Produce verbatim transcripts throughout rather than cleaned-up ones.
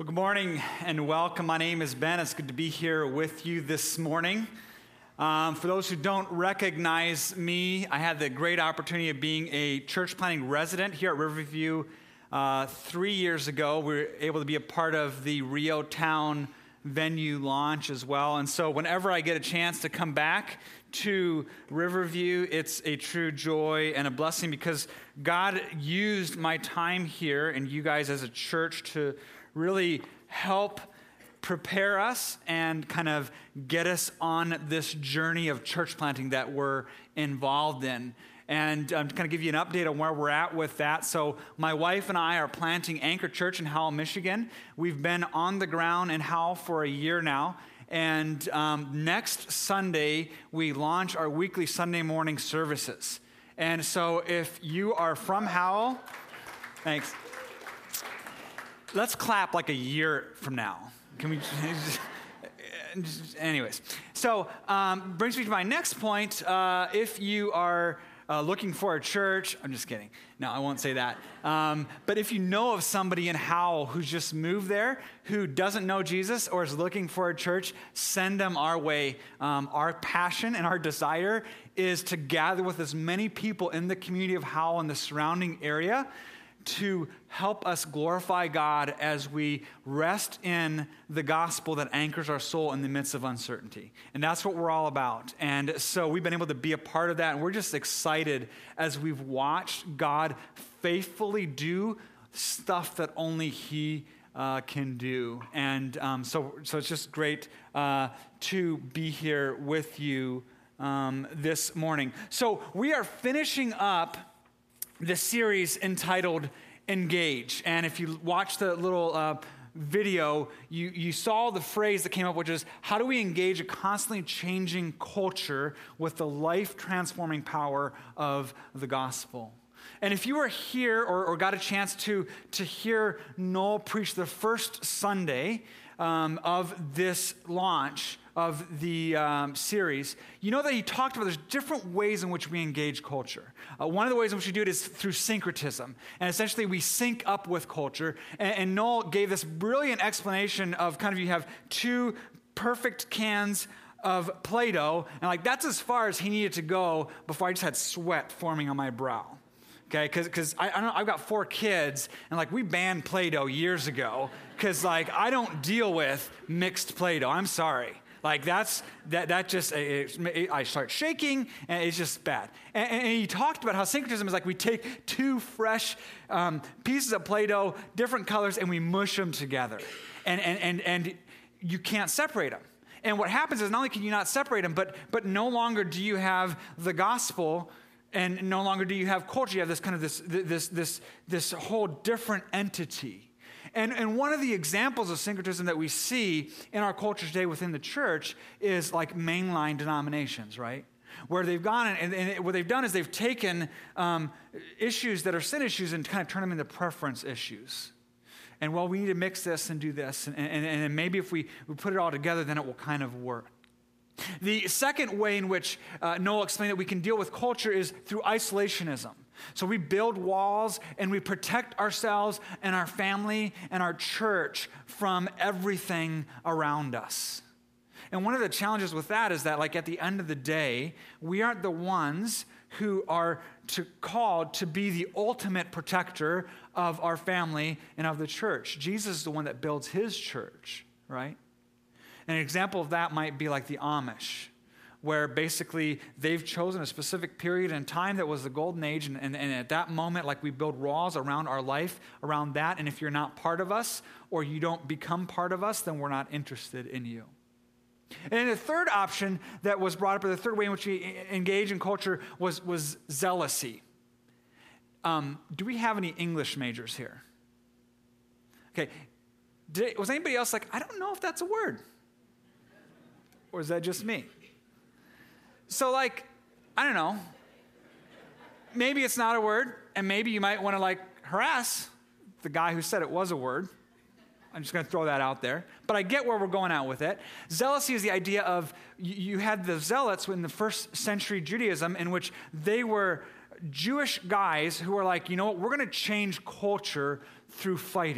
Well, good morning and welcome. My name is Ben. It's good to be here with you this morning. Um, for those who don't recognize me, I had the great opportunity of being a church planting resident here at Riverview uh, three years ago. We were able to be a part of the Rio Town venue launch as well. And so whenever I get a chance to come back to Riverview, it's a true joy and a blessing because God used my time here and you guys as a church to really help prepare us and kind of get us on this journey of church planting that we're involved in. And I'm to kind of give you an update on where we're at with that. So my wife and I are planting Anchor Church in Howell, Michigan. We've been on the ground in Howell for a year now. And um, next Sunday, we launch our weekly Sunday morning services. And so if you are from Howell, thanks. Let's clap like a year from now. Can we just, anyways. So um, brings me to my next point. Uh, if you are uh, looking for a church, I'm just kidding. No, I won't say that. Um, but if you know of somebody in Howell who's just moved there, who doesn't know Jesus or is looking for a church, send them our way. Um, our passion and our desire is to gather with as many people in the community of Howell and the surrounding area to help us glorify God as we rest in the gospel that anchors our soul in the midst of uncertainty. And that's what we're all about. And so we've been able to be a part of that, and we're just excited as we've watched God faithfully do stuff that only He uh, can do. And um, so, so it's just great uh, to be here with you um, this morning. So we are finishing up the series entitled Engage. And if you watch the little uh, video, you, you saw the phrase that came up, which is, how do we engage a constantly changing culture with the life-transforming power of the gospel? And if you were here or, or got a chance to, to hear Noel preach the first Sunday um, of this launch of the um, series, you know that he talked about there's different ways in which we engage culture. Uh, one of the ways in which we do it is through syncretism. And essentially we sync up with culture. And, and Noel gave this brilliant explanation of kind of you have two perfect cans of Play-Doh, and like that's as far as he needed to go before I just had sweat forming on my brow. Okay, because I, I don't know, I've got four kids, and like we banned Play-Doh years ago, because like I don't deal with mixed Play-Doh. I'm sorry. Like that's, that that just, it, it, I start shaking and it's just bad. And, and he talked about how syncretism is like we take two fresh um, pieces of Play-Doh, different colors, and we mush them together. And, and, and, and you can't separate them. And what happens is not only can you not separate them, but, but no longer do you have the gospel and no longer do you have culture. You have this kind of this, this, this, this whole different entity. And, and one of the examples of syncretism that we see in our culture today within the church is like mainline denominations, right? Where they've gone and, and what they've done is they've taken um, issues that are sin issues and kind of turn them into preference issues. And well, we need to mix this and do this. And, and, and maybe if we, we put it all together, then it will kind of work. The second way in which uh, Noel explained that we can deal with culture is through isolationism. So we build walls and we protect ourselves and our family and our church from everything around us. And one of the challenges with that is that, like, at the end of the day, we aren't the ones who are to, called to be the ultimate protector of our family and of the church. Jesus is the one that builds his church, right? An example of that might be like the Amish, where basically they've chosen a specific period in time that was the golden age, and, and, and at that moment, like we build walls around our life, around that, and if you're not part of us, or you don't become part of us, then we're not interested in you. And the third option that was brought up, or the third way in which we engage in culture, was, was zealousy. Um, do we have any English majors here? Okay, Did, was anybody else like, I don't know if that's a word? Or is that just me? So like, I don't know. Maybe it's not a word, and maybe you might want to like harass the guy who said it was a word. I'm just going to throw that out there. But I get where we're going out with it. Zealousy is the idea of, you, you had the zealots in the first century Judaism in which they were Jewish guys who were like, you know what, we're going to change culture through fighting.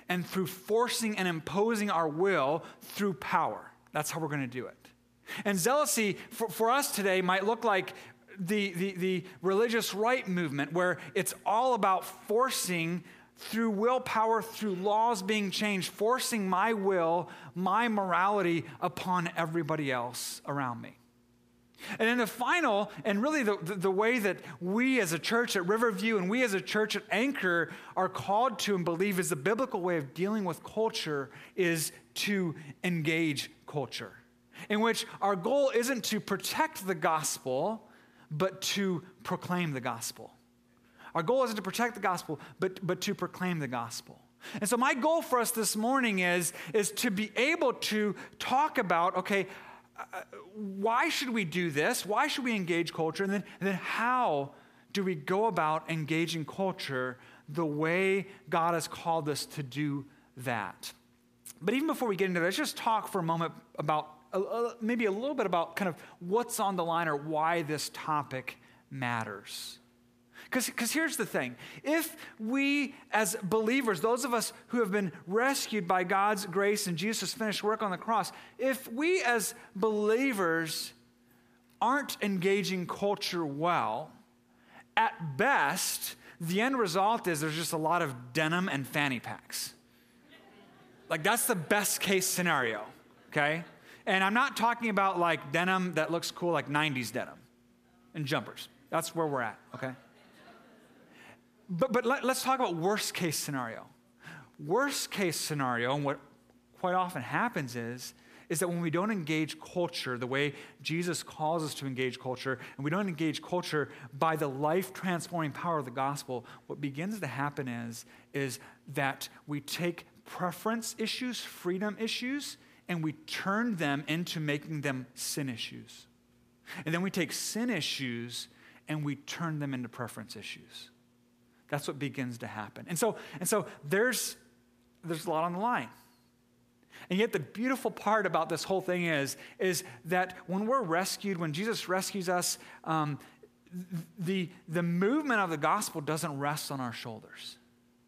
and through forcing and imposing our will through power. That's how we're going to do it. And zealousy for, for us today might look like the, the, the religious right movement, where it's all about forcing through willpower, through laws being changed, forcing my will, my morality upon everybody else around me. And then the final, and really the, the, the way that we as a church at Riverview and we as a church at Anchor are called to and believe is the biblical way of dealing with culture, is to engage culture, in which our goal isn't to protect the gospel, but to proclaim the gospel. Our goal isn't to protect the gospel, but, but to proclaim the gospel. And so my goal for us this morning is, is to be able to talk about, okay, uh, why should we do this? Why should we engage culture? And then, and then how do we go about engaging culture the way God has called us to do that? But even before we get into that, let's just talk for a moment about a, a, maybe a little bit about kind of what's on the line or why this topic matters. Because here's the thing. If we as believers, those of us who have been rescued by God's grace and Jesus' finished work on the cross, if we as believers aren't engaging culture well, at best, the end result is there's just a lot of denim and fanny packs. Like, that's the best case scenario, okay? And I'm not talking about like denim that looks cool, like nineties denim and jumpers. That's where we're at, okay? But but let, let's talk about worst case scenario. Worst case scenario, and what quite often happens is, is that when we don't engage culture the way Jesus calls us to engage culture, and we don't engage culture by the life-transforming power of the gospel, what begins to happen is, is that we take preference issues, freedom issues, and we turn them into making them sin issues. And then we take sin issues and we turn them into preference issues. That's what begins to happen. And so, and so there's, there's a lot on the line. And yet the beautiful part about this whole thing is, is that when we're rescued, when Jesus rescues us, um, the, the movement of the gospel doesn't rest on our shoulders.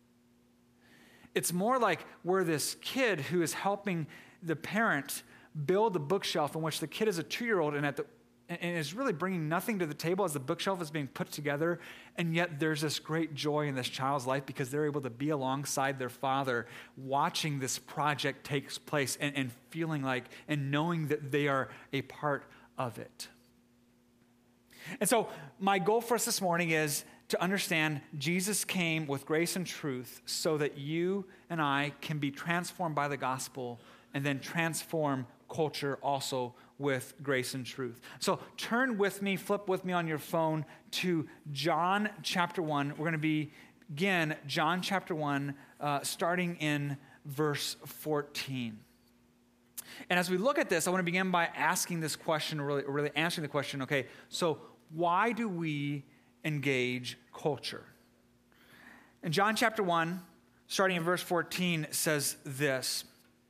It's more like we're this kid who is helping the parent build the bookshelf in which the kid is a two-year-old and at the and is really bringing nothing to the table as the bookshelf is being put together, and yet there's this great joy in this child's life because they're able to be alongside their father watching this project take place and, and feeling like and knowing that they are a part of it. And so my goal for us this morning is to understand Jesus came with grace and truth so that you and I can be transformed by the gospel and then transform culture also with grace and truth. So turn with me, flip with me on your phone to John chapter one. We're going to begin John chapter one, uh, starting in verse fourteen. And as we look at this, I want to begin by asking this question, really, really answering the question, okay, so why do we engage culture? And John chapter one, starting in verse fourteen, says this.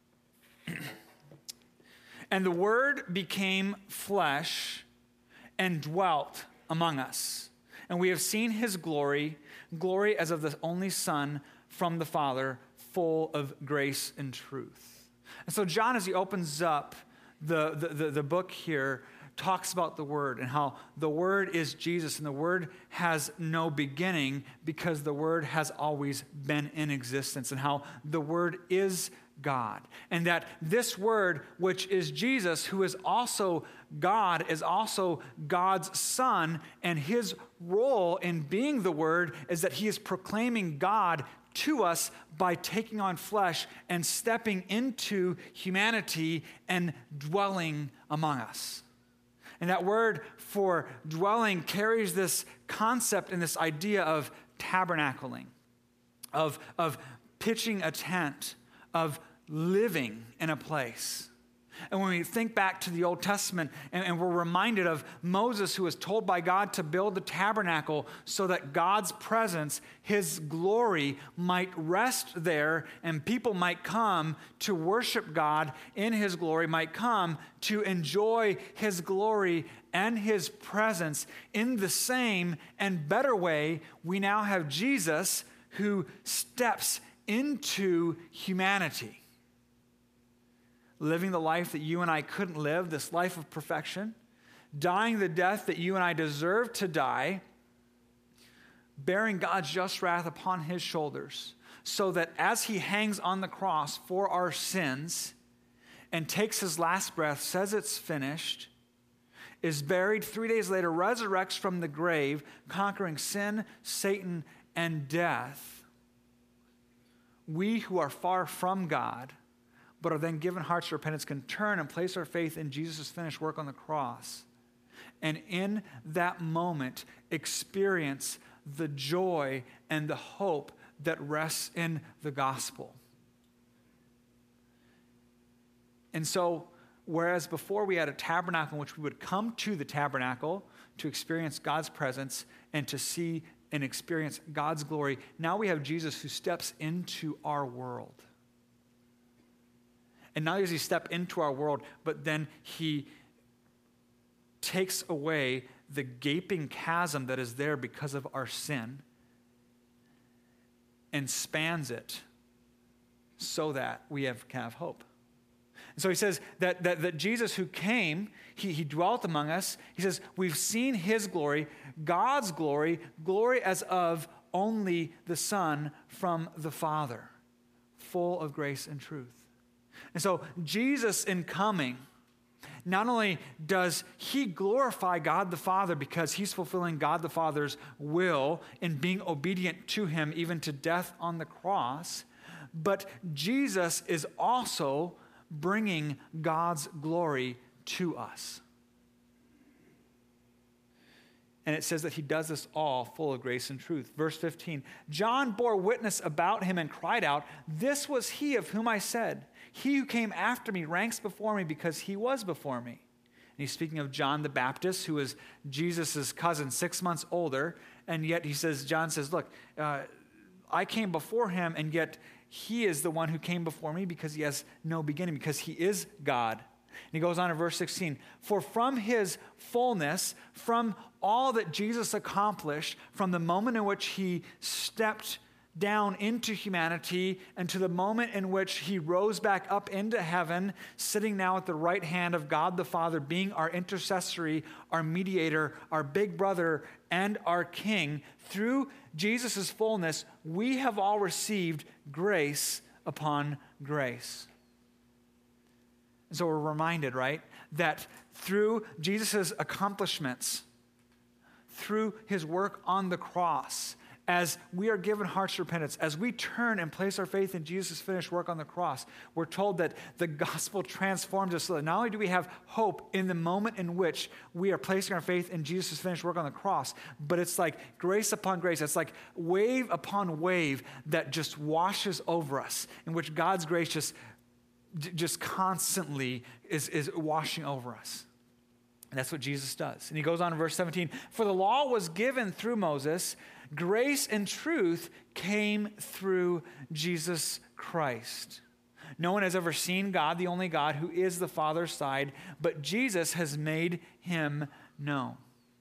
And the Word became flesh and dwelt among us. And we have seen his glory, glory as of the only Son from the Father, full of grace and truth. And so John, as he opens up the, the, the, the book here, talks about the Word and how the Word is Jesus, and the Word has no beginning because the Word has always been in existence, and how the Word is God. And that this Word, which is Jesus, who is also God, is also God's Son, and his role in being the Word is that he is proclaiming God to us by taking on flesh and stepping into humanity and dwelling among us. And that word for dwelling carries this concept and this idea of tabernacling, of, of pitching a tent, of living in a place. And when we think back to the Old Testament and, and we're reminded of Moses, who was told by God to build the tabernacle so that God's presence, his glory, might rest there and people might come to worship God in his glory, might come to enjoy his glory and his presence. In the same and better way, we now have Jesus who steps into humanity, living the life that you and I couldn't live, this life of perfection, dying the death that you and I deserve to die, bearing God's just wrath upon his shoulders, so that as he hangs on the cross for our sins and takes his last breath, says it's finished, is buried, three days later resurrects from the grave, conquering sin, Satan, and death, we who are far from God, but are then given hearts of repentance, can turn and place our faith in Jesus' finished work on the cross. And in that moment, experience the joy and the hope that rests in the gospel. And so, whereas before we had a tabernacle in which we would come to the tabernacle to experience God's presence and to see and experience God's glory, now we have Jesus who steps into our world. And not only does he step into our world, but then he takes away the gaping chasm that is there because of our sin and spans it so that we have, can have hope. And so he says that, that, that Jesus who came, he, he dwelt among us. He says, we've seen his glory, God's glory, glory as of only the Son from the Father, full of grace and truth. And so Jesus in coming, not only does he glorify God the Father because he's fulfilling God the Father's will in being obedient to him even to death on the cross, but Jesus is also bringing God's glory to us. And it says that he does this all full of grace and truth. Verse fifteen, John bore witness about him and cried out, "This was he of whom I said, he who came after me ranks before me because he was before me." And he's speaking of John the Baptist, who is Jesus' cousin, six months older. And yet he says, John says, look, uh, I came before him, and yet he is the one who came before me because he has no beginning, because he is God. And he goes on in verse sixteen, for from his fullness, from all that Jesus accomplished, from the moment in which he stepped down into humanity and to the moment in which he rose back up into heaven, sitting now at the right hand of God the Father, being our intercessory, our mediator, our big brother, and our king, through Jesus' fullness, we have all received grace upon grace. And so we're reminded, right, that through Jesus' accomplishments, through his work on the cross, as we are given hearts of repentance, as we turn and place our faith in Jesus' finished work on the cross, we're told that the gospel transforms us so that not only do we have hope in the moment in which we are placing our faith in Jesus' finished work on the cross, but it's like grace upon grace. It's like wave upon wave that just washes over us, in which God's grace just, just constantly is, is washing over us. And that's what Jesus does. And he goes on in verse seventeen, for the law was given through Moses, grace and truth came through Jesus Christ. No one has ever seen God, the only God who is the Father's side, but Jesus has made him known.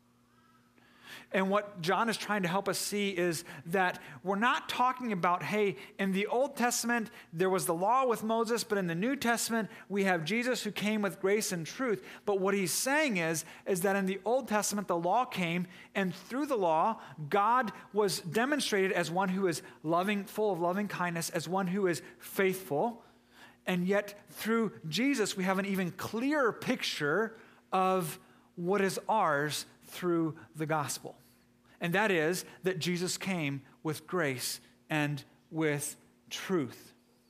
And what John is trying to help us see is that we're not talking about, hey, in the Old Testament, there was the law with Moses, but in the New Testament, we have Jesus who came with grace and truth. But what he's saying is, is that in the Old Testament, the law came, and through the law, God was demonstrated as one who is loving, full of loving kindness, as one who is faithful. And yet, through Jesus, we have an even clearer picture of what is ours through the gospel. And that is that Jesus came with grace and with truth.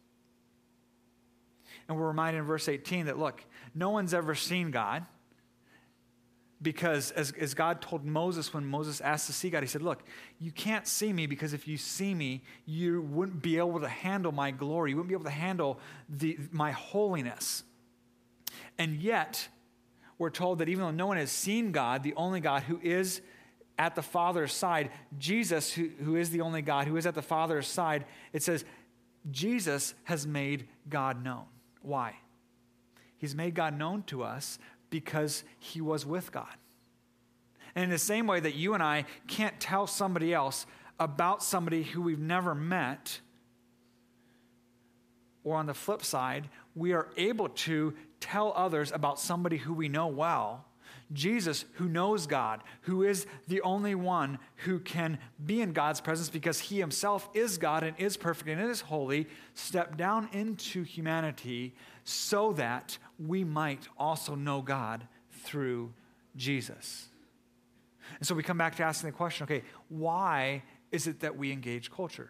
And we're reminded in verse eighteen that, look, no one's ever seen God, because as, as God told Moses when Moses asked to see God, he said, look, you can't see me because if you see me, you wouldn't be able to handle my glory. You wouldn't be able to handle the, my holiness. And yet, we're told that even though no one has seen God, the only God who is at the Father's side, Jesus, who, who is the only God, who is at the Father's side, it says, Jesus has made God known. Why? He's made God known to us because he was with God. And in the same way that you and I can't tell somebody else about somebody who we've never met, or on the flip side, we are able to tell others about somebody who we know well, Jesus, who knows God, who is the only one who can be in God's presence because he himself is God and is perfect and is holy, stepped down into humanity so that we might also know God through Jesus. And so we come back to asking the question, okay, why is it that we engage culture?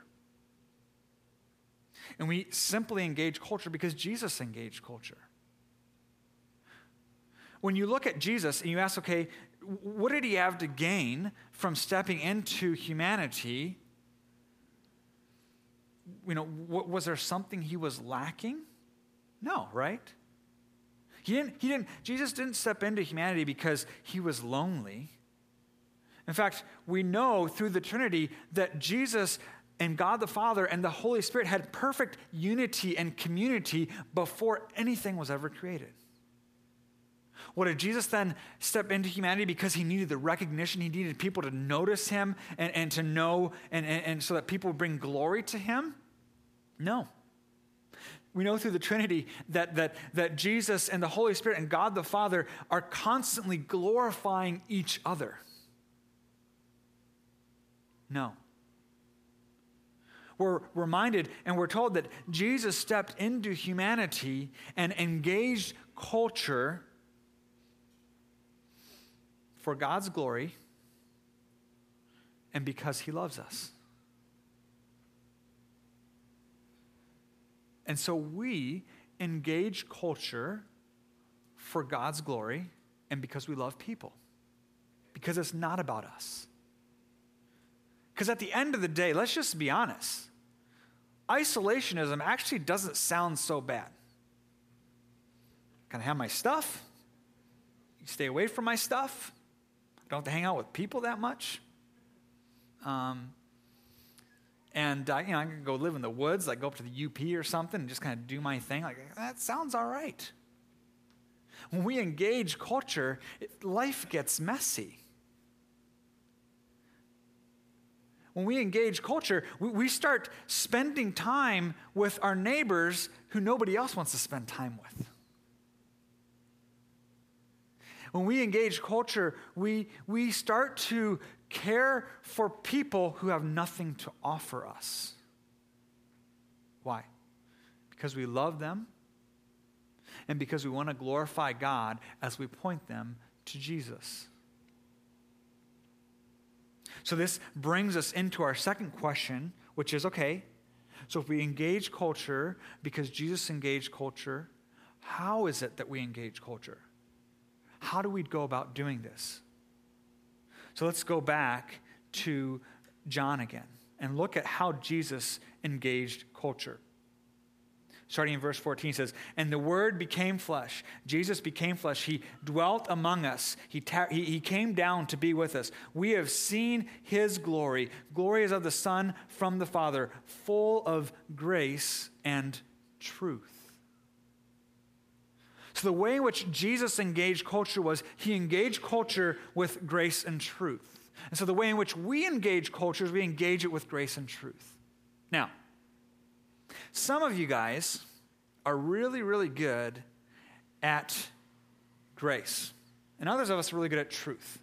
And we simply engage culture because Jesus engaged culture. When you look at Jesus and you ask, okay, what did he have to gain from stepping into humanity? You know, was there something he was lacking? No, right? He didn't, he didn't, Jesus didn't step into humanity because he was lonely. In fact, we know through the Trinity that Jesus and God the Father and the Holy Spirit had perfect unity and community before anything was ever created. What did Jesus then step into humanity because he needed the recognition? He needed people to notice him and, and to know, and, and, and so that people would bring glory to him? No. We know through the Trinity that, that, that Jesus and the Holy Spirit and God the Father are constantly glorifying each other. No. We're reminded and we're told that Jesus stepped into humanity and engaged culture for God's glory and because he loves us. And so we engage culture for God's glory and because we love people. Because it's not about us. Because at the end of the day, let's just be honest, isolationism actually doesn't sound so bad. Can I have my stuff? You stay away from my stuff? I don't have to hang out with people that much. Um, and, uh, you know, I can go live in the woods, like go up to the U P or something and just kind of do my thing. Like, that sounds all right. When we engage culture, it, life gets messy. When we engage culture, we, we start spending time with our neighbors who nobody else wants to spend time with. When we engage culture, we, we start to care for people who have nothing to offer us. Why? Because we love them and because we want to glorify God as we point them to Jesus. So this brings us into our second question, which is, okay, so if we engage culture because Jesus engaged culture, how is it that we engage culture? How do we go about doing this? So let's go back to John again and look at how Jesus engaged culture. Starting in verse fourteen, it says, "And the Word became flesh." Jesus became flesh. He dwelt among us. He, ta- he, he came down to be with us. We have seen his glory. Glory is of the Son from the Father, full of grace and truth. So the way in which Jesus engaged culture was he engaged culture with grace and truth. And so the way in which we engage culture is we engage it with grace and truth. Now, some of you guys are really, really good at grace. And others of us are really good at truth.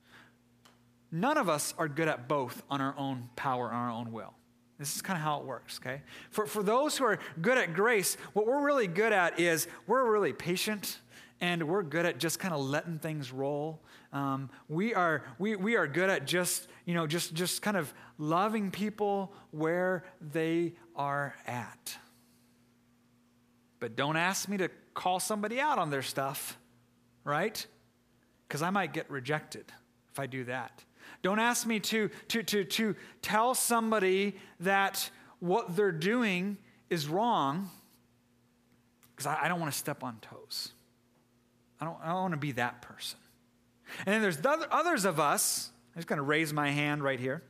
None of us are good at both on our own power, on our own will. This is kind of how it works, okay? For, for those who are good at grace, what we're really good at is we're really patient and we're good at just kind of letting things roll. Um, we are we we are good at just, you know, just, just kind of loving people where they are at. But don't ask me to call somebody out on their stuff, right? Because I might get rejected if I do that. Don't ask me to, to, to, to tell somebody that what they're doing is wrong, because I, I don't want to step on toes. I don't, I don't want to be that person. And then there's the others of us, I'm just going to raise my hand right here.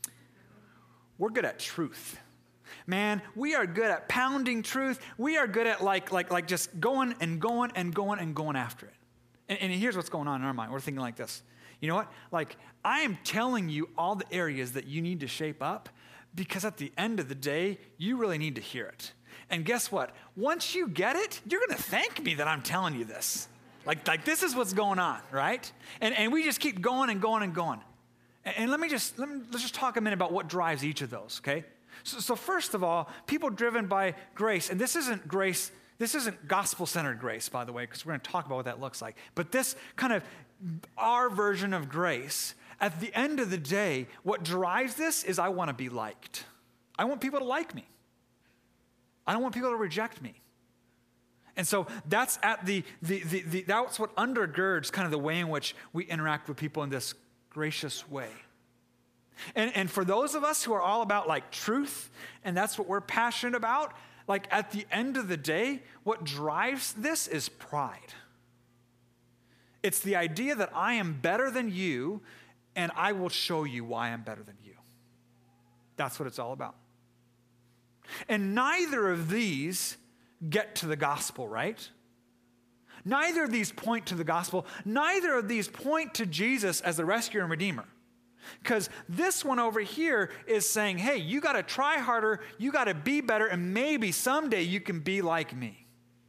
We're good at truth. Man, we are good at pounding truth. We are good at like, like, like just going and going and going and going after it. And, and here's what's going on in our mind. We're thinking like this. You know what? Like, I am telling you all the areas that you need to shape up because at the end of the day, you really need to hear it. And guess what? Once you get it, you're going to thank me that I'm telling you this. Like, like this is what's going on, right? And, and we just keep going and going and going. And, and let me just, let me, let's just talk a minute about what drives each of those, okay? So, so first of all, people driven by grace, and this isn't grace, this isn't gospel-centered grace, by the way, because we're going to talk about what that looks like. But this kind of, our version of grace, at the end of the day, what drives this is I want to be liked. I want people to like me. I don't want people to reject me. And so that's at the, the, the, the that's what undergirds kind of the way in which we interact with people in this gracious way. And, and for those of us who are all about like truth, and that's what we're passionate about, like at the end of the day, what drives this is pride. It's the idea that I am better than you, and I will show you why I'm better than you. That's what it's all about. And neither of these get to the gospel, right? Neither of these point to the gospel. Neither of these point to Jesus as the rescuer and redeemer. Because this one over here is saying, hey, you got to try harder, you got to be better, and maybe someday you can be like me.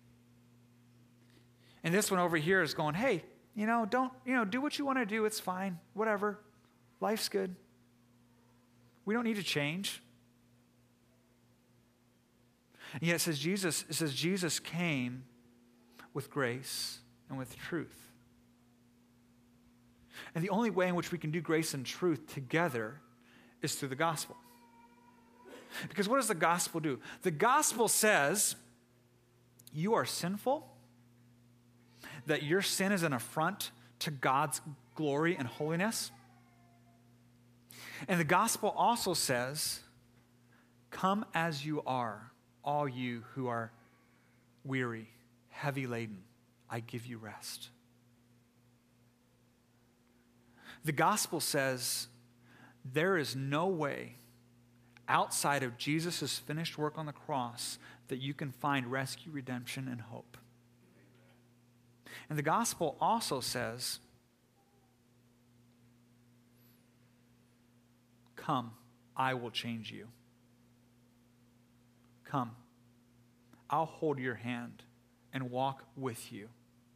And this one over here is going, hey, you know, don't, you know, do what you want to do, it's fine, whatever. Life's good. We don't need to change. And yet it says Jesus, it says Jesus came with grace and with truth. And the only way in which we can do grace and truth together is through the gospel. Because what does the gospel do? The gospel says you are sinful, that your sin is an affront to God's glory and holiness. And the gospel also says, come as you are, all you who are weary, heavy laden, I give you rest. The gospel says there is no way outside of Jesus' finished work on the cross that you can find rescue, redemption, and hope. And the gospel also says, come, I will change you. Come, I'll hold your hand and walk with you.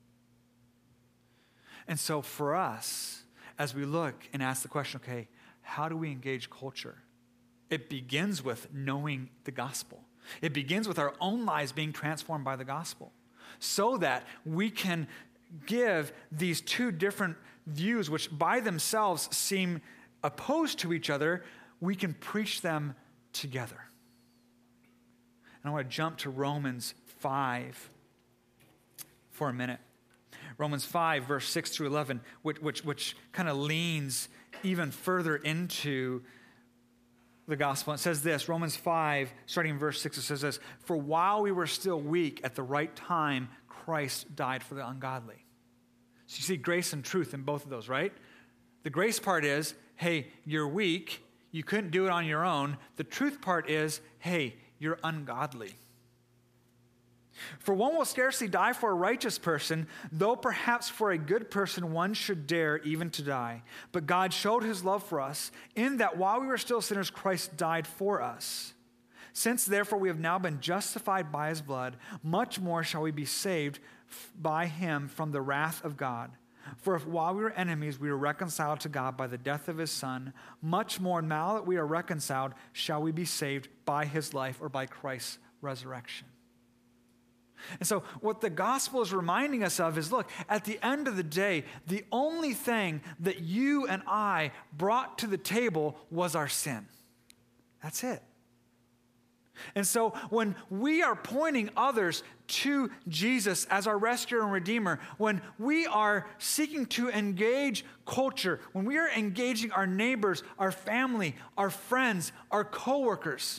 And so for us, as we look and ask the question, okay, how do we engage culture? It begins with knowing the gospel. It begins with our own lives being transformed by the gospel so that we can give these two different views, which by themselves seem opposed to each other, we can preach them together. And I want to jump to Romans five for a minute. Romans five, verse six through eleven, which, which, which kind of leans even further into the gospel. It says this, Romans five, starting in verse six, it says this, for while we were still weak, at the right time, Christ died for the ungodly. So you see grace and truth in both of those, right? The grace part is, hey, you're weak, you couldn't do it on your own. The truth part is, hey, you're ungodly. For one will scarcely die for a righteous person, though perhaps for a good person one should dare even to die. But God showed his love for us, in that while we were still sinners, Christ died for us. Since therefore we have now been justified by his blood, much more shall we be saved by him from the wrath of God. For if while we were enemies we were reconciled to God by the death of his Son, much more now that we are reconciled shall we be saved by his life, or by Christ's resurrection. And so what the gospel is reminding us of is, look, at the end of the day, the only thing that you and I brought to the table was our sin. That's it. And so when we are pointing others to Jesus as our rescuer and redeemer, when we are seeking to engage culture, when we are engaging our neighbors, our family, our friends, our coworkers,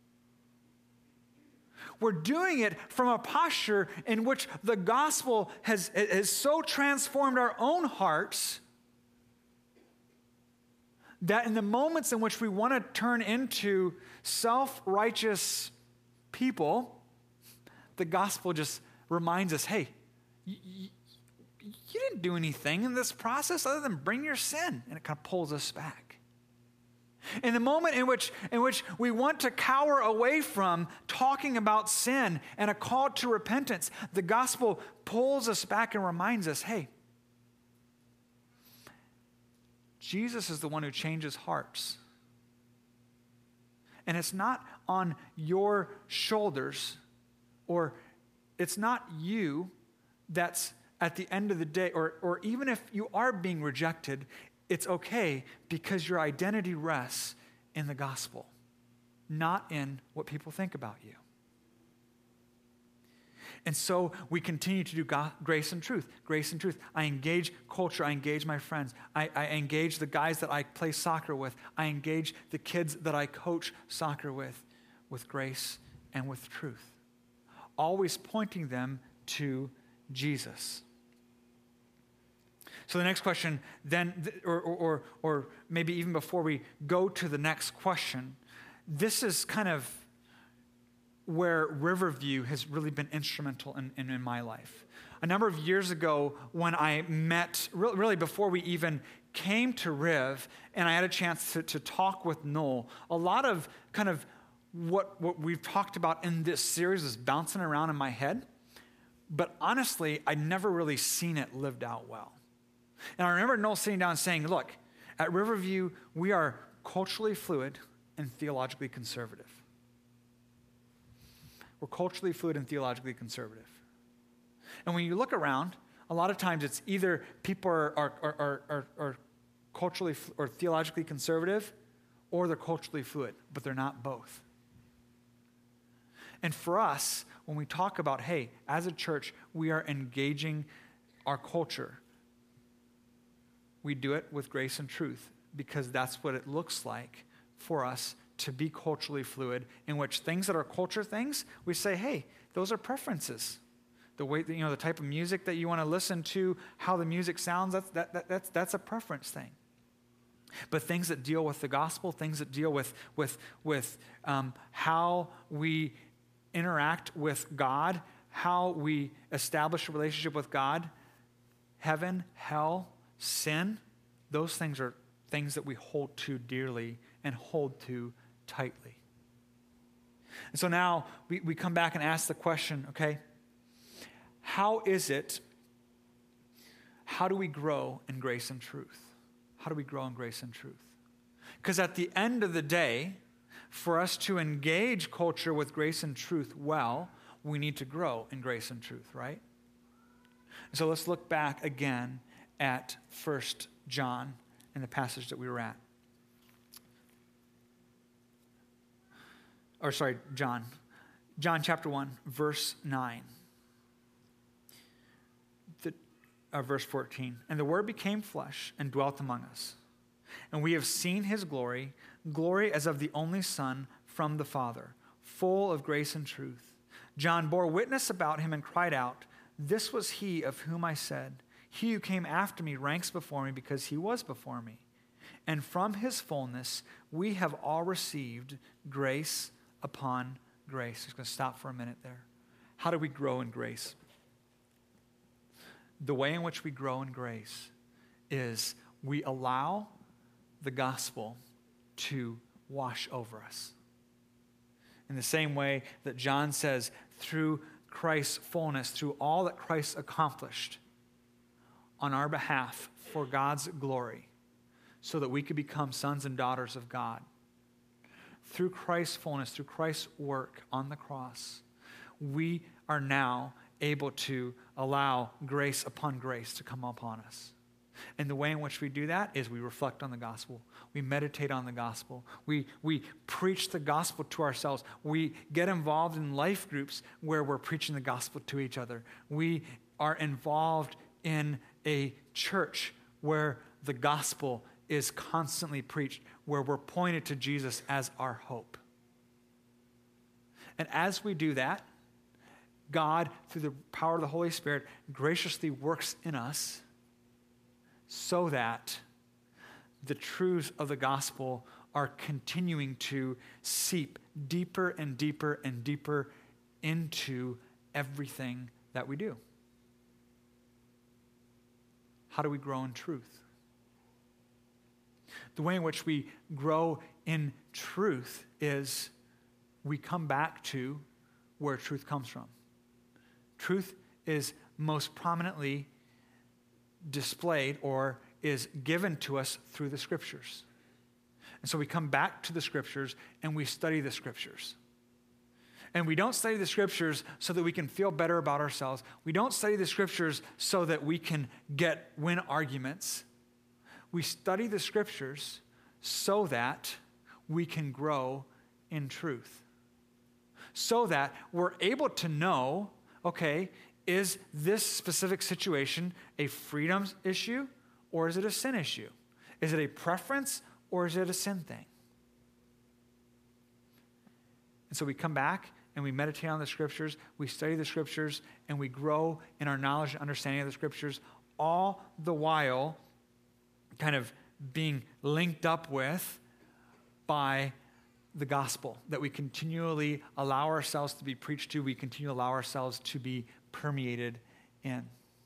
we're doing it from a posture in which the gospel has, has so transformed our own hearts that in the moments in which we want to turn into self-righteous people, the gospel just reminds us, hey, you, you, you didn't do anything in this process other than bring your sin. And it kind of pulls us back. In the moment in which, in which we want to cower away from talking about sin and a call to repentance, the gospel pulls us back and reminds us, hey, Jesus is the one who changes hearts. And it's not on your shoulders, or it's not you that's at the end of the day, or, or even if you are being rejected, it's okay because your identity rests in the gospel, not in what people think about you. And so we continue to do go- grace and truth, grace and truth. I engage culture. I engage my friends. I, I engage the guys that I play soccer with. I engage the kids that I coach soccer with, with grace and with truth. Always pointing them to Jesus. So the next question then, or, or, or, or maybe even before we go to the next question, this is kind of where Riverview has really been instrumental in, in, in my life. A number of years ago when I met, really before we even came to Riv, and I had a chance to, to talk with Noel, a lot of kind of what, what we've talked about in this series is bouncing around in my head, but honestly, I'd never really seen it lived out well. And I remember Noel sitting down and saying, look, at Riverview, we are culturally fluid and theologically conservative. We're culturally fluid and theologically conservative. And when you look around, a lot of times it's either people are, are, are, are, are culturally or theologically conservative, or they're culturally fluid, but they're not both. And for us, when we talk about, hey, as a church, we are engaging our culture, we do it with grace and truth because that's what it looks like for us to be culturally fluid, in which things that are culture things, we say, hey, those are preferences. The way, you know, the type of music that you want to listen to, how the music sounds, that's, that, that, that's, that's a preference thing. But things that deal with the gospel, things that deal with, with, with um, how we interact with God, how we establish a relationship with God, heaven, hell, sin, those things are things that we hold to dearly and hold to tightly. And so now we, we come back and ask the question, okay, how is it, how do we grow in grace and truth? How do we grow in grace and truth? Because at the end of the day, for us to engage culture with grace and truth well, we need to grow in grace and truth, right? So let's look back again at First John in the passage that we were at. Or sorry, John. John chapter one, verse nine. The, uh, verse fourteen. And the Word became flesh and dwelt among us. And we have seen his glory, glory as of the only Son from the Father, full of grace and truth. John bore witness about him and cried out, "This was he of whom I said, he who came after me ranks before me because he was before me. And from his fullness we have all received grace upon grace." I'm just going to stop for a minute there. How do we grow in grace? The way in which we grow in grace is we allow the gospel to wash over us. In the same way that John says, through Christ's fullness, through all that Christ accomplished on our behalf for God's glory, so that we could become sons and daughters of God. Through Christ's fullness, through Christ's work on the cross, we are now able to allow grace upon grace to come upon us. And the way in which we do that is we reflect on the gospel. We meditate on the gospel. We, we preach the gospel to ourselves. We get involved in life groups where we're preaching the gospel to each other. We are involved in a church where the gospel is constantly preached, where we're pointed to Jesus as our hope. And as we do that, God, through the power of the Holy Spirit, graciously works in us so that the truths of the gospel are continuing to seep deeper and deeper and deeper into everything that we do. How do we grow in truth? The way in which we grow in truth is we come back to where truth comes from. Truth is most prominently displayed or is given to us through the Scriptures. And so we come back to the Scriptures and we study the Scriptures. And we don't study the Scriptures so that we can feel better about ourselves. We don't study the Scriptures so that we can get win arguments. We study the Scriptures so that we can grow in truth. So that we're able to know, okay, is this specific situation a freedom issue or is it a sin issue? Is it a preference or is it a sin thing? And so we come back and we meditate on the Scriptures, we study the Scriptures, and we grow in our knowledge and understanding of the Scriptures, all the while kind of being linked up with by the gospel that we continually allow ourselves to be preached to, we continue to allow ourselves to be permeated in.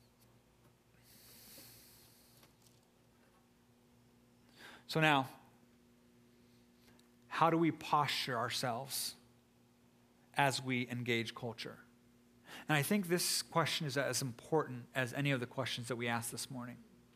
So now, how do we posture ourselves as we engage culture? And I think this question is as important as any of the questions that we asked this morning.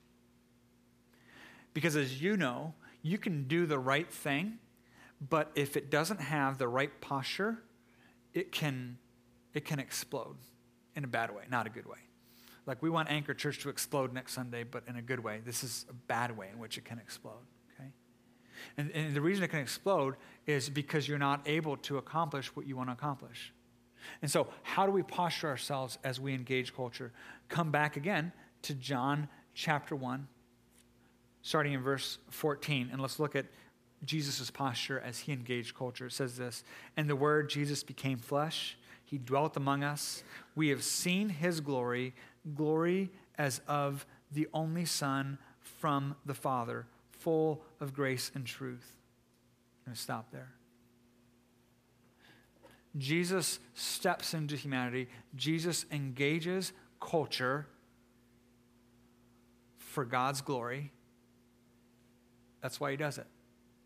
Because as you know, you can do the right thing, but if it doesn't have the right posture, it can, it can explode in a bad way, not a good way. Like we want Anchor Church to explode next Sunday, but in a good way. This is a bad way in which it can explode. And, and the reason it can explode is because you're not able to accomplish what you want to accomplish. And so how do we posture ourselves as we engage culture? Come back again to John chapter one, starting in verse fourteen. And let's look at Jesus' posture as he engaged culture. It says this, "And the Word, Jesus, became flesh. He dwelt among us. We have seen his glory, glory as of the only Son from the Father, full of grace and truth." I'm going to stop there. Jesus steps into humanity. Jesus engages culture for God's glory. That's why he does it.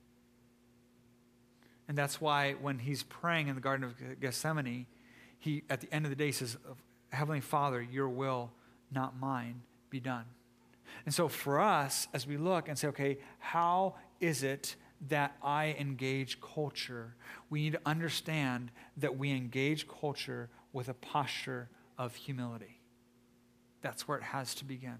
And that's why when he's praying in the Garden of Gethsemane, he, at the end of the day, says, "Heavenly Father, your will, not mine, be done." And so for us, as we look and say, okay, how is it that I engage culture? We need to understand that we engage culture with a posture of humility. That's where it has to begin.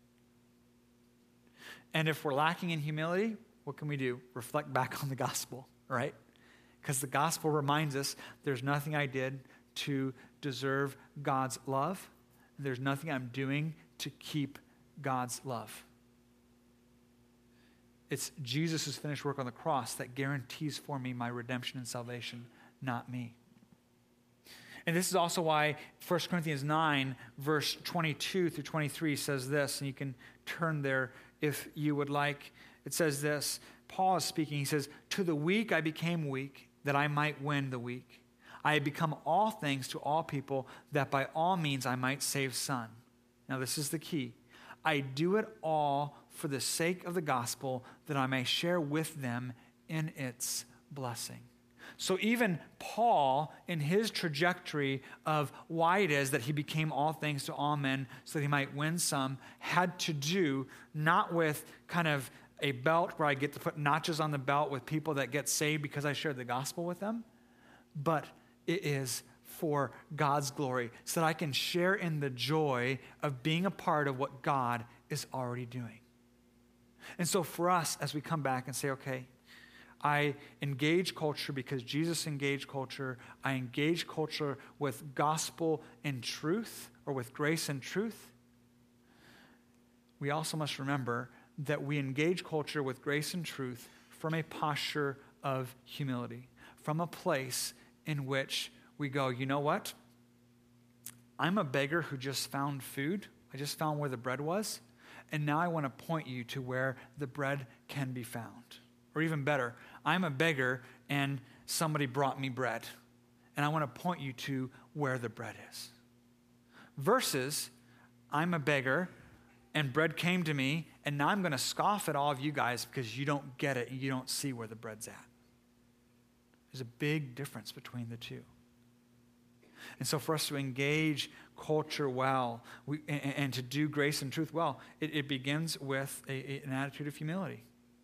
And if we're lacking in humility, what can we do? Reflect back on the gospel, right? Because the gospel reminds us there's nothing I did to deserve God's love. There's nothing I'm doing to keep God's love. It's Jesus' finished work on the cross that guarantees for me my redemption and salvation, not me. And this is also why First Corinthians nine, verse twenty-two through twenty-three says this, and you can turn there if you would like. It says this, Paul is speaking, he says, "To the weak I became weak, that I might win the weak. I have become all things to all people, that by all means I might save some." Now this is the key. "I do it all for the sake of the gospel, that I may share with them in its blessing." So even Paul, in his trajectory of why it is that he became all things to all men so that he might win some, had to do not with kind of a belt where I get to put notches on the belt with people that get saved because I shared the gospel with them, but it is for God's glory, so that I can share in the joy of being a part of what God is already doing. And so for us, as we come back and say, okay, I engage culture because Jesus engaged culture. I engage culture with gospel and truth, or with grace and truth. We also must remember that we engage culture with grace and truth from a posture of humility, from a place in which we go, you know what? I'm a beggar who just found food. I just found where the bread was. And now I want to point you to where the bread can be found. Or even better, I'm a beggar and somebody brought me bread. And I want to point you to where the bread is. Versus, I'm a beggar and bread came to me and now I'm going to scoff at all of you guys because you don't get it and you don't see where the bread's at. There's a big difference between the two. And so for us to engage culture well we, and, and to do grace and truth well, it, it begins with a, a, an attitude of humility.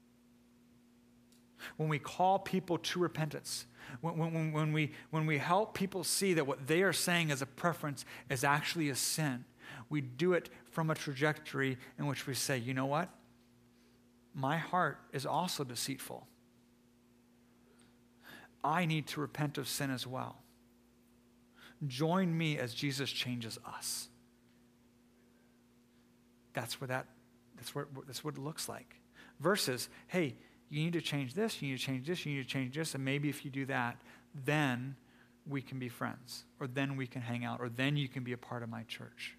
When we call people to repentance, when, when, when, we, when we help people see that what they are saying as a preference is actually a sin, we do it from a trajectory in which we say, you know what? My heart is also deceitful. I need to repent of sin as well. Join me as Jesus changes us. That's where that, that's where, that's what it looks like. Versus, hey, you need to change this, you need to change this, you need to change this, and maybe if you do that, then we can be friends, or then we can hang out, or then you can be a part of my church.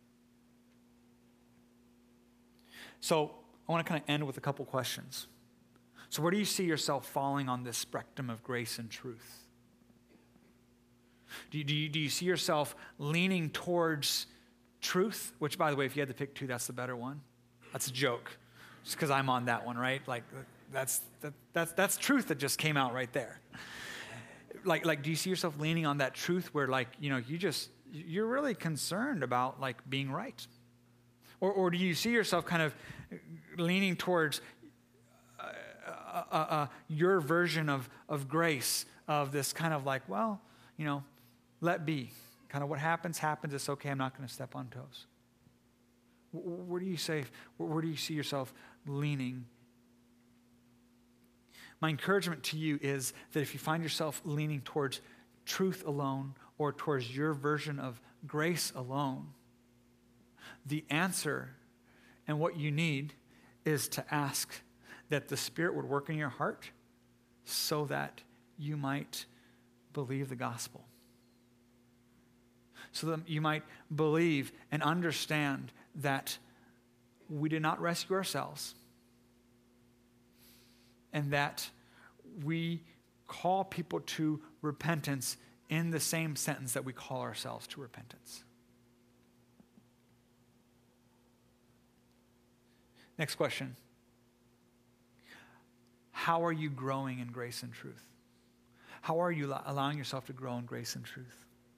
So I want to kind of end with a couple questions. So where do you see yourself falling on this spectrum of grace and truth? Do you, do you, do you see yourself leaning towards truth? Which, by the way, if you had to pick two, that's the better one. That's a joke. Just because I'm on that one, right? Like, that's, that, that's, that's truth that just came out right there. Like, like, do you see yourself leaning on that truth where, like, you know, you just, you're really concerned about, like, being right? Or, or do you see yourself kind of leaning towards uh, uh, uh, uh, your version of, of grace, of this kind of like, well, you know, let be. Kind of what happens, happens. It's okay. I'm not going to step on toes. Where do you say, where do you see yourself leaning? My encouragement to you is that if you find yourself leaning towards truth alone or towards your version of grace alone, the answer and what you need is to ask that the Spirit would work in your heart so that you might believe the gospel. So that you might believe and understand that we did not rescue ourselves, and that we call people to repentance in the same sentence that we call ourselves to repentance. Next question. How are you growing in grace and truth? How are you allowing yourself to grow in grace and truth?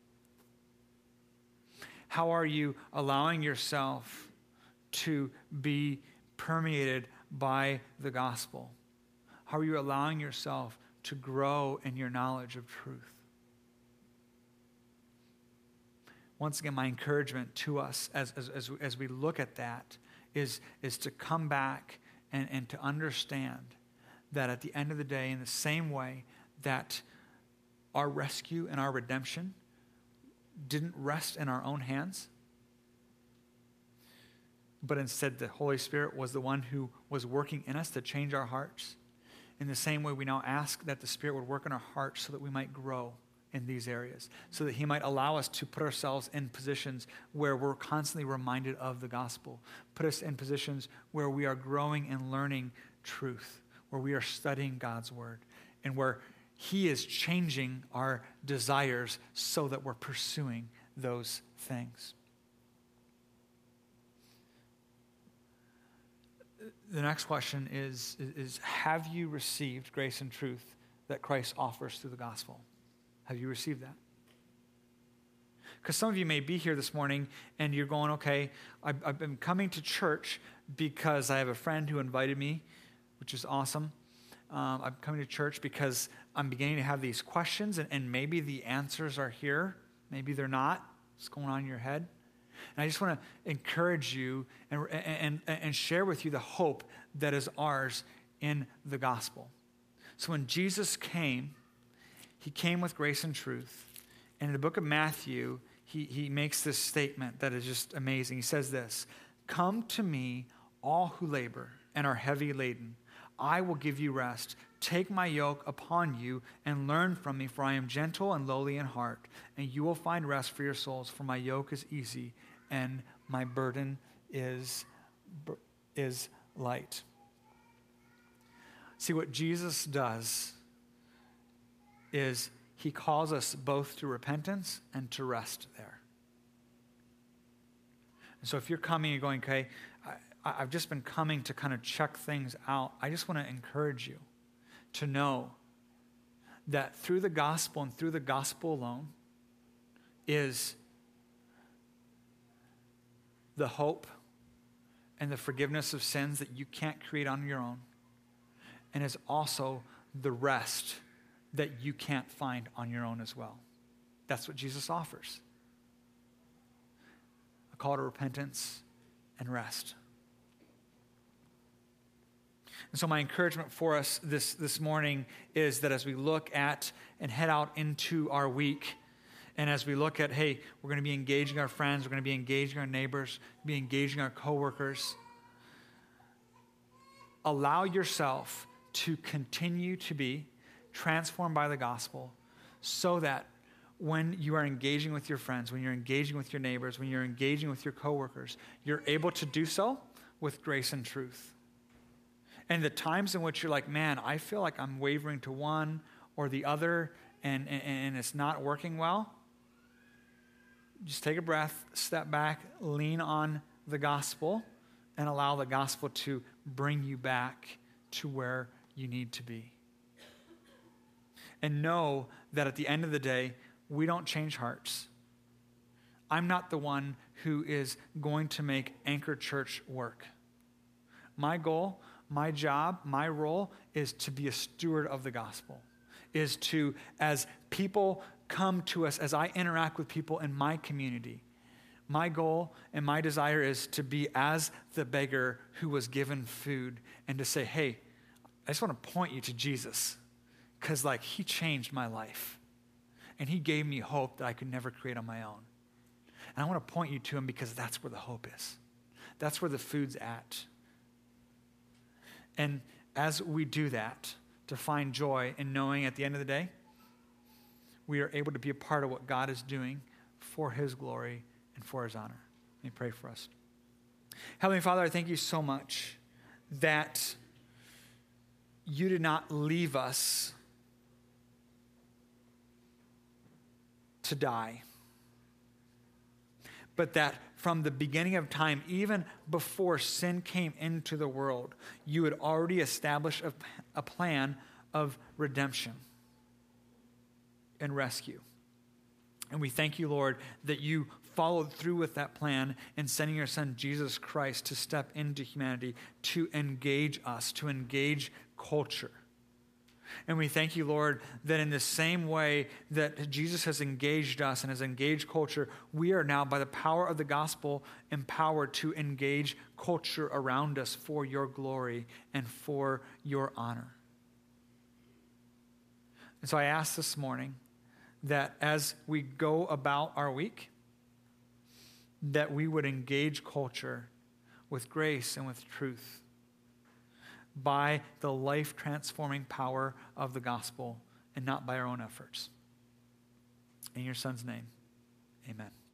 How are you allowing yourself to be permeated by the gospel? How are you allowing yourself to grow in your knowledge of truth? Once again, my encouragement to us as, as, as, as we look at that is, is to come back and, and to understand that at the end of the day, in the same way that our rescue and our redemption didn't rest in our own hands, but instead the Holy Spirit was the one who was working in us to change our hearts. In the same way, we now ask that the Spirit would work in our hearts so that we might grow in these areas, so that he might allow us to put ourselves in positions where we're constantly reminded of the gospel, put us in positions where we are growing and learning truth, where we are studying God's word, and where he is changing our desires so that we're pursuing those things. The next question is, is, is have you received grace and truth that Christ offers through the gospel? Have you received that? Because some of you may be here this morning and you're going, okay, I've, I've been coming to church because I have a friend who invited me, which is awesome. Um, I'm coming to church because I'm beginning to have these questions, and, and maybe the answers are here. Maybe they're not. What's going on in your head? And I just want to encourage you and, and, and share with you the hope that is ours in the gospel. So when Jesus came, he came with grace and truth. And in the book of Matthew, he, he makes this statement that is just amazing. He says this, "Come to me, all who labor and are heavy laden. I will give you rest. Take my yoke upon you and learn from me, for I am gentle and lowly in heart, and you will find rest for your souls, for my yoke is easy and my burden is, is light." See, what Jesus does is he calls us both to repentance and to rest there. And so if you're coming and going, okay, I, I've just been coming to kind of check things out, I just want to encourage you to know that through the gospel and through the gospel alone is the hope and the forgiveness of sins that you can't create on your own, and is also the rest that you can't find on your own as well. That's what Jesus offers. A call to repentance and rest. And so my encouragement for us this, this morning is that as we look at and head out into our week, and as we look at, hey, we're going to be engaging our friends, we're going to be engaging our neighbors, be engaging our coworkers, allow yourself to continue to be transformed by the gospel so that when you are engaging with your friends, when you're engaging with your neighbors, when you're engaging with your coworkers, you're able to do so with grace and truth. And the times in which you're like, man, I feel like I'm wavering to one or the other and, and, and it's not working well, just take a breath, step back, lean on the gospel, and allow the gospel to bring you back to where you need to be. And know that at the end of the day, we don't change hearts. I'm not the one who is going to make Anchor Church work. My goal, my job, my role is to be a steward of the gospel, is to, as people come to us, as I interact with people in my community, my goal and my desire is to be as the beggar who was given food and to say, hey, I just want to point you to Jesus because like he changed my life and he gave me hope that I could never create on my own. And I want to point you to him because that's where the hope is. That's where the food's at. And as we do that, to find joy in knowing at the end of the day, we are able to be a part of what God is doing for his glory and for his honor. Let me pray for us. Heavenly Father, I thank you so much that you did not leave us to die, but that from the beginning of time, even before sin came into the world, you had already established a, a plan of redemption and rescue. And we thank you, Lord, that you followed through with that plan in sending your son, Jesus Christ, to step into humanity, to engage us, to engage culture. And we thank you, Lord, that in the same way that Jesus has engaged us and has engaged culture, we are now, by the power of the gospel, empowered to engage culture around us for your glory and for your honor. And so I ask this morning that as we go about our week, that we would engage culture with grace and with truth by the life-transforming power of the gospel and not by our own efforts. In your son's name, amen.